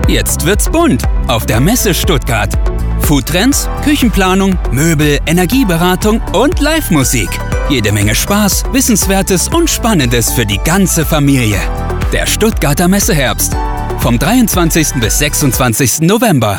Jetzt wird's bunt auf der Messe Stuttgart. Foodtrends, Küchenplanung, Möbel, Energieberatung und Live-Musik. Jede Menge Spaß, Wissenswertes und Spannendes für die ganze Familie. Der Stuttgarter Messeherbst. Vom 23. bis 26. November.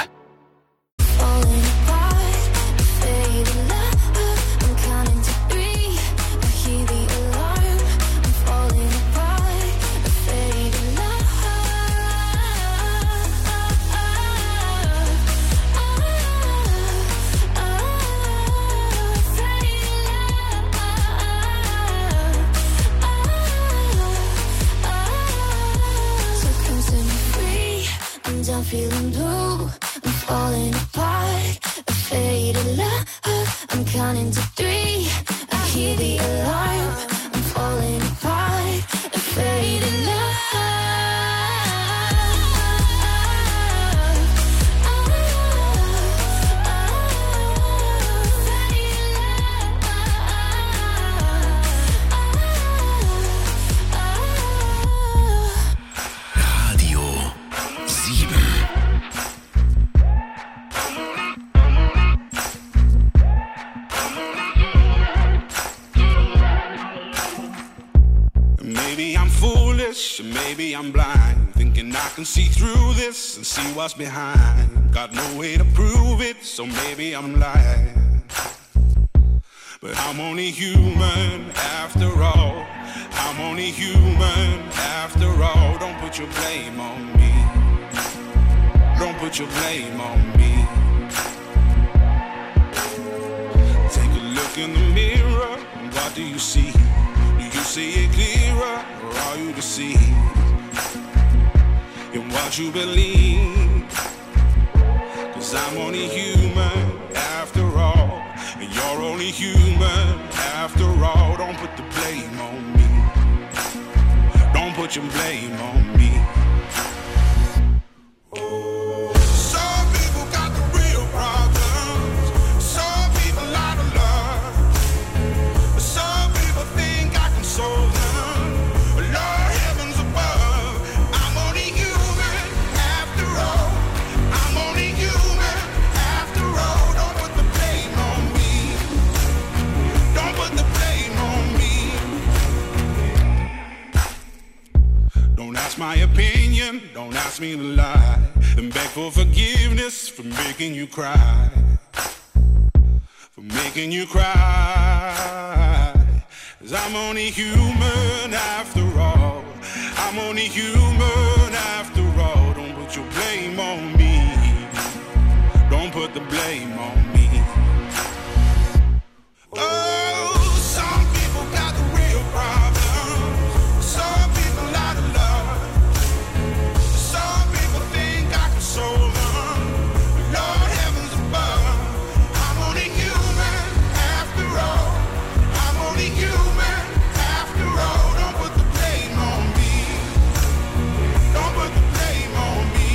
I'm feeling blue, I'm falling apart, a faded love, I'm counting to three, I hear the alarm, I'm falling apart, a faded love. Maybe I'm foolish, maybe I'm blind, thinking I can see through this and see what's behind. Got no way to prove it, so maybe I'm lying. But I'm only human after all. I'm only human after all. Don't put your blame on me. Don't put your blame on me. Take a look in the mirror, what do you see? You see it clearer, or are you deceived in what you believe? 'Cause I'm only human after all, and you're only human after all. Don't put the blame on me. Don't put your blame on me. Some people got the real problems. Some people out of love. Some people think I can solve them. Lord heavens above, I'm only human after all. I'm only human after all. Don't put the blame on me. Don't put the blame on me. Don't ask my opinion, don't ask me to lie, and beg for forgiveness for making you cry. For making you cry. 'Cause I'm only human after all. I'm only human after all. Don't put your blame on me. Don't put the blame on me. Oh, some people got the real problems. Some people out of love. Some people think I can solve them. Lord heavens above, I'm only human after all. I'm only human after all. Don't put the blame on me. Don't put the blame on me.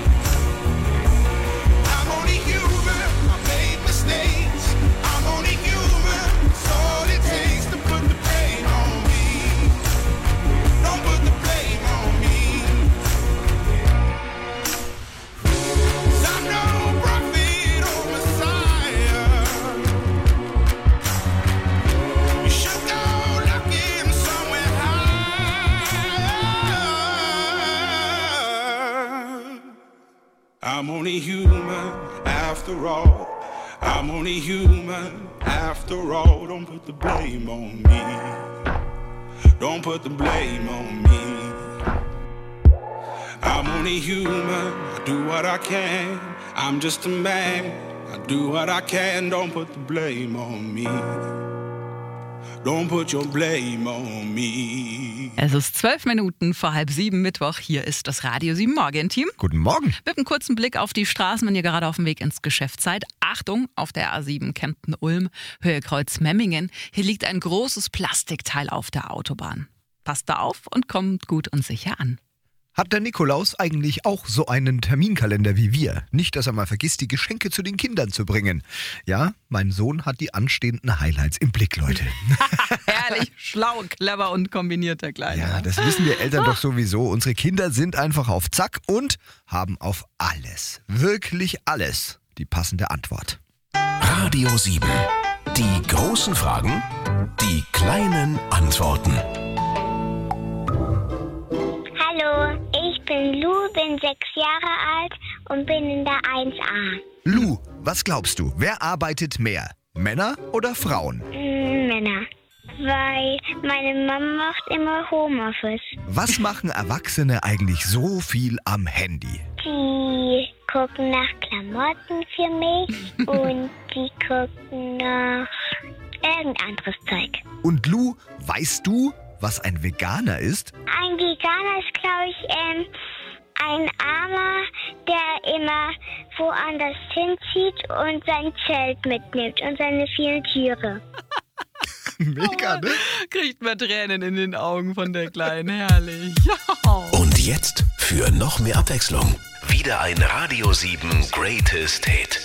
I'm only human. I made mistakes. I'm only human. It's all it takes to put the blame on me. Don't put the blame on me. 'Cause I'm no prophet or Messiah. You should go looking somewhere high. I'm only human after all. I'm only human after all. Don't put the blame on me. Don't put the blame on me. I'm only human. I do what I can. I'm just a man. I do what I can. Don't put the blame on me. Don't put your blame on me. Es ist 6:12 Mittwoch. Hier ist das Radio 7 Morgen-Team. Guten Morgen. Mit einem kurzen Blick auf die Straßen, wenn ihr gerade auf dem Weg ins Geschäft seid. Achtung, auf der A7 Kempten-Ulm, Höhe Kreuz Memmingen. Hier liegt ein großes Plastikteil auf der Autobahn. Passt da auf und kommt gut und sicher an. Hat der Nikolaus eigentlich auch so einen Terminkalender wie wir? Nicht, dass er mal vergisst, die Geschenke zu den Kindern zu bringen. Ja, mein Sohn hat die anstehenden Highlights im Blick, Leute. Herrlich, schlau, clever und kombiniert, der Kleine. Ja, das wissen wir Eltern doch sowieso. Unsere Kinder sind einfach auf Zack und haben auf alles, wirklich alles, die passende Antwort. Radio 7. Die großen Fragen, die kleinen Antworten. Hallo, ich bin Lu, bin 6 Jahre alt und bin in der 1a. Lu, was glaubst du, wer arbeitet mehr? Männer oder Frauen? Männer. Weil meine Mama macht immer Homeoffice. Was machen Erwachsene eigentlich so viel am Handy? Die gucken nach Klamotten für mich und die gucken nach irgendein anderes Zeug. Und Lu, weißt du, was ein Veganer ist? Ein Veganer ist, glaube ich, ein Armer, der immer woanders hinzieht und sein Zelt mitnimmt und seine vielen Tiere. Mega, ne? Kriegt man Tränen in den Augen von der Kleinen. Herrlich. Und jetzt für noch mehr Abwechslung. Wieder ein Radio 7 Greatest Hit.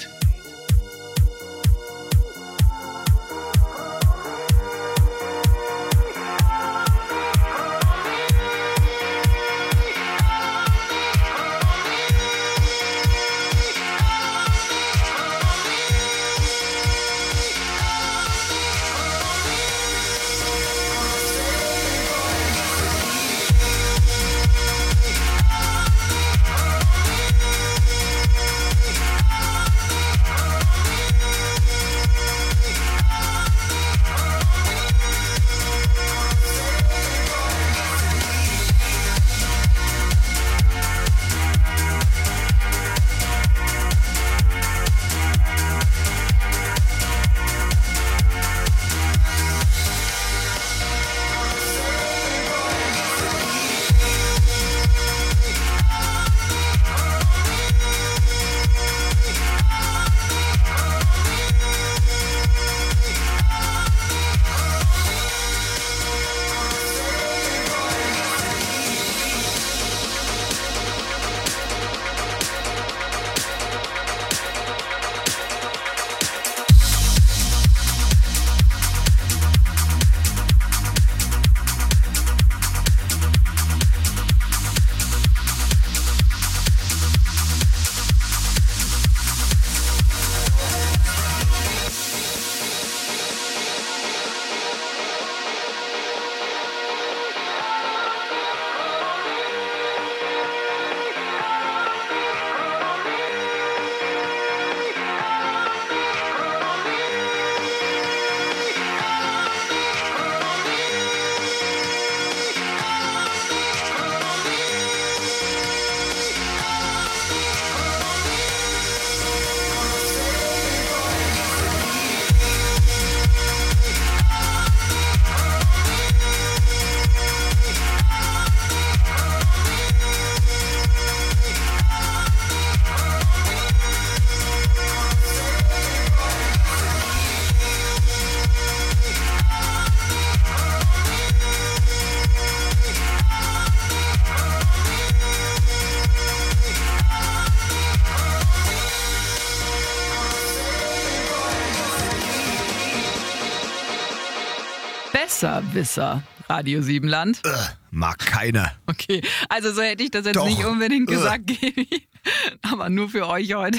Besserwisser, Radio 7 Land. Mag keiner. Okay, also so hätte ich das jetzt Doch. nicht unbedingt gesagt, Gaby. Aber nur für euch heute.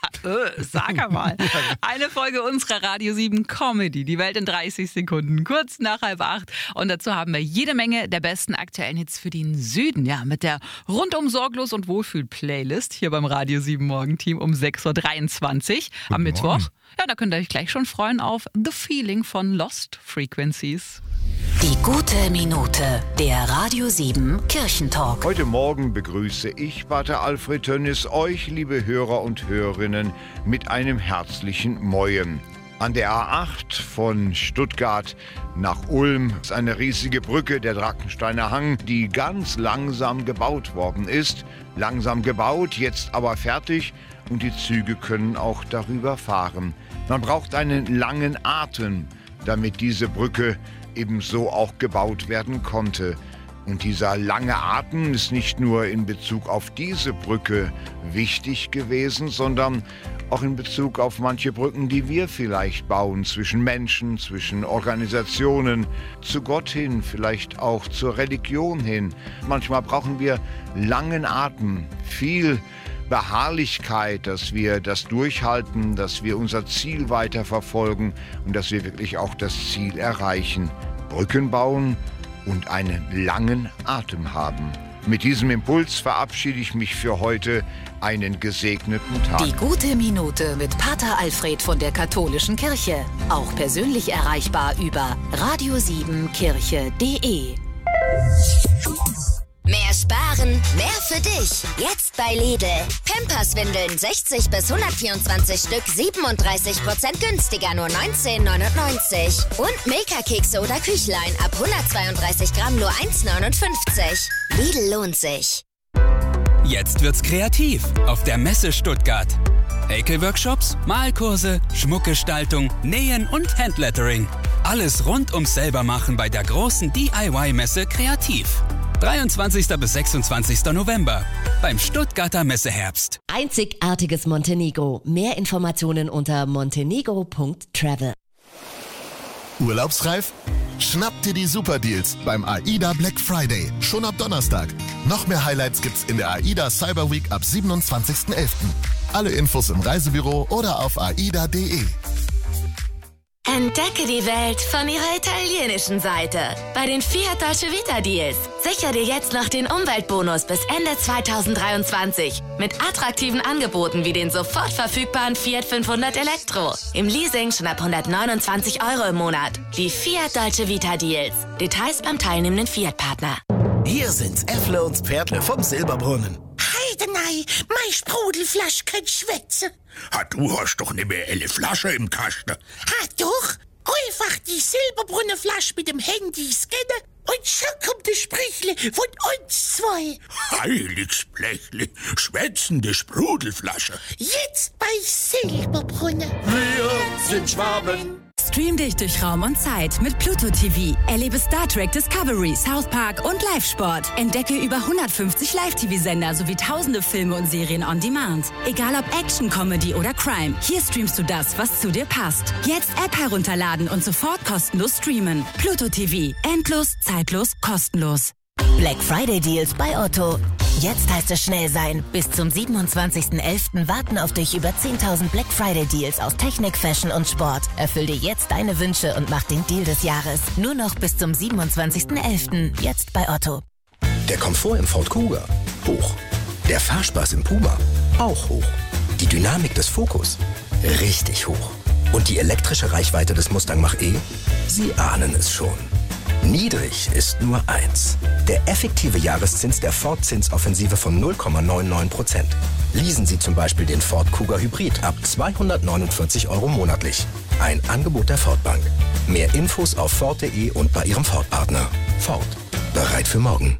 Sag mal. Eine Folge unserer Radio 7 Comedy. Die Welt in 30 Sekunden. Kurz nach 7:30. Und dazu haben wir jede Menge der besten aktuellen Hits für den Süden. Ja, mit der rundum sorglos und Wohlfühl-Playlist hier beim Radio 7 Morgenteam um 6:23 Uhr am Mittwoch. Morgen. Ja, da könnt ihr euch gleich schon freuen auf The Feeling von Lost Frequencies. Die gute Minute, der Radio 7 Kirchentalk. Heute Morgen begrüße ich, Pater Alfred Tönnis, euch, liebe Hörer und Hörerinnen, mit einem herzlichen Moin. An der A8 von Stuttgart nach Ulm ist eine riesige Brücke, der Drachensteiner Hang, die ganz langsam gebaut worden ist. Langsam gebaut, jetzt aber fertig und die Züge können auch darüber fahren. Man braucht einen langen Atem, damit diese Brücke ebenso auch gebaut werden konnte. Und dieser lange Atem ist nicht nur in Bezug auf diese Brücke wichtig gewesen, sondern auch in Bezug auf manche Brücken, die wir vielleicht bauen, zwischen Menschen, zwischen Organisationen, zu Gott hin, vielleicht auch zur Religion hin. Manchmal brauchen wir langen Atem, viel Beharrlichkeit, dass wir das durchhalten, dass wir unser Ziel weiterverfolgen und dass wir wirklich auch das Ziel erreichen. Brücken bauen und einen langen Atem haben. Mit diesem Impuls verabschiede ich mich für heute. Einen gesegneten Tag. Die gute Minute mit Pater Alfred von der Katholischen Kirche. Auch persönlich erreichbar über radio7kirche.de. Mehr sparen, mehr für dich. Jetzt bei Lidl. Pampers-Windeln 60 bis 124 Stück 37% günstiger, nur 19,99. Und Milka-Kekse oder Küchlein ab 132 Gramm nur 1,59. Lidl lohnt sich. Jetzt wird's kreativ auf der Messe Stuttgart. Häkelworkshops, Malkurse, Schmuckgestaltung, Nähen und Handlettering. Alles rund ums Selbermachen bei der großen DIY-Messe Kreativ. 23. bis 26. November beim Stuttgarter Messeherbst. Einzigartiges Montenegro. Mehr Informationen unter montenegro.travel. Urlaubsreif? Schnapp dir die Superdeals beim AIDA Black Friday. Schon ab Donnerstag. Noch mehr Highlights gibt's in der AIDA Cyber Week ab 27.11. Alle Infos im Reisebüro oder auf aida.de. Entdecke die Welt von ihrer italienischen Seite. Bei den Fiat Dolce Vita Deals. Sichere dir jetzt noch den Umweltbonus bis Ende 2023. Mit attraktiven Angeboten wie den sofort verfügbaren Fiat 500 Elektro. Im Leasing schon ab 129 € im Monat. Die Fiat Dolce Vita Deals. Details beim teilnehmenden Fiat-Partner. Hier sind Äffle und Pferdle vom Silberbrunnen. Heidenei, mein Sprudelflasch kann schwätzen. Du hast doch nicht mehr eine Flasche im Kasten. Doch. Einfach die Silberbrunner Flasche mit dem Handy scannen und schon kommt das Sprichle von uns zwei. Heiliges Blechle, schwätzende Sprudelflasche. Jetzt bei Silberbrunner. Wir sind Schwaben. Stream dich durch Raum und Zeit mit Pluto TV. Erlebe Star Trek Discovery, South Park und Live-Sport. Entdecke über 150 Live-TV-Sender sowie tausende Filme und Serien on Demand. Egal ob Action, Comedy oder Crime, hier streamst du das, was zu dir passt. Jetzt App herunterladen und sofort kostenlos streamen. Pluto TV. Endlos, zeitlos, kostenlos. Black Friday Deals bei Otto. Jetzt heißt es schnell sein. Bis zum 27.11. warten auf dich über 10.000 Black Friday Deals aus Technik, Fashion und Sport. Erfüll dir jetzt deine Wünsche und mach den Deal des Jahres. Nur noch bis zum 27.11. Jetzt bei Otto. Der Komfort im Ford Kuga? Hoch. Der Fahrspaß im Puma? Auch hoch. Die Dynamik des Focus? Richtig hoch. Und die elektrische Reichweite des Mustang Mach-E? Sie ahnen es schon. Niedrig ist nur eins. Der effektive Jahreszins der Ford Zinsoffensive von 0,99%. Leasen Sie zum Beispiel den Ford Kuga Hybrid ab 249 € monatlich. Ein Angebot der Ford Bank. Mehr Infos auf Ford.de und bei Ihrem Ford-Partner. Ford. Bereit für morgen.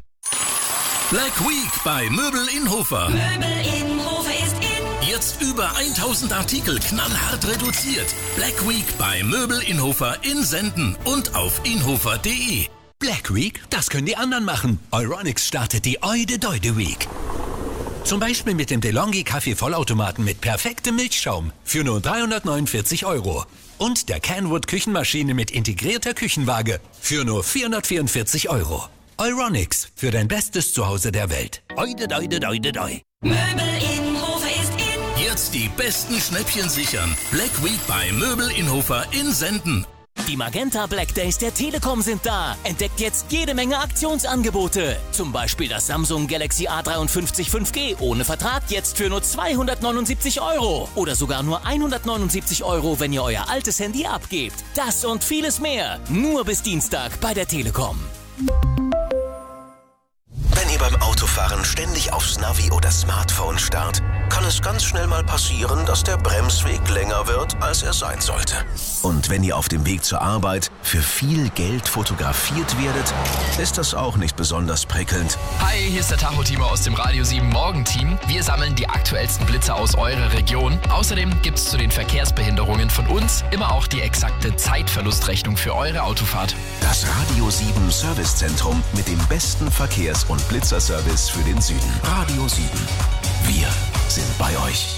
Black Week bei Möbel Inhofer. Möbel Inhofer ist in. Jetzt über 1000 Artikel knallhart reduziert. Black Week bei Möbel Inhofer in Senden und auf inhofer.de. Black Week, das können die anderen machen. Euronics startet die Eude-Deude Week. Zum Beispiel mit dem DeLonghi Kaffee-Vollautomaten mit perfektem Milchschaum für nur 349 €. Und der Kenwood Küchenmaschine mit integrierter Küchenwaage für nur 444 €. Euronics, für dein bestes Zuhause der Welt. Eude-Deude-Deude-Deu. Möbel Inhofer ist in. Jetzt die besten Schnäppchen sichern. Black Week bei Möbel Inhofer in Senden. Die Magenta Black Days der Telekom sind da. Entdeckt jetzt jede Menge Aktionsangebote. Zum Beispiel das Samsung Galaxy A53 5G ohne Vertrag jetzt für nur 279 €. Oder sogar nur 179 €, wenn ihr euer altes Handy abgebt. Das und vieles mehr. Nur bis Dienstag bei der Telekom. Wenn ihr beim Autofahren ständig auf aufs Navi oder Smartphone starrt, kann es ganz schnell mal passieren, dass der Bremsweg länger wird, als er sein sollte. Und wenn ihr auf dem Weg zur Arbeit für viel Geld fotografiert werdet, ist das auch nicht besonders prickelnd. Hi, hier ist der Tacho-Timo aus dem Radio 7 Morgenteam. Wir sammeln die aktuellsten Blitzer aus eurer Region. Außerdem gibt es zu den Verkehrsbehinderungen von uns immer auch die exakte Zeitverlustrechnung für eure Autofahrt. Das Radio 7 Servicezentrum mit dem besten Verkehrs- und Blitzerservice für den Süden. Radio 7. Wir sind bei euch.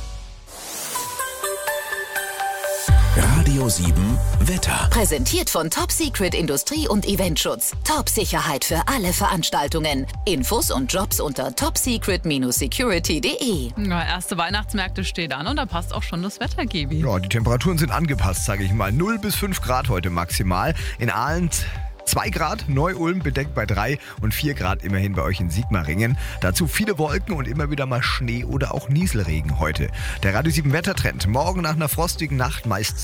Radio 7 Wetter. Präsentiert von Top Secret Industrie- und Eventschutz. Top-Sicherheit für alle Veranstaltungen. Infos und Jobs unter topsecret-security.de. Ja, erste Weihnachtsmärkte stehen an und da passt auch schon das Wetter, Gibi. Ja, die Temperaturen sind angepasst, sage ich mal. 0 bis 5 Grad heute maximal. In Aalen 2 Grad, Neu-Ulm bedeckt bei 3 und 4 Grad immerhin bei euch in Sigmaringen. Dazu viele Wolken und immer wieder mal Schnee oder auch Nieselregen heute. Der Radio 7 Wettertrend. Morgen nach einer frostigen Nacht meist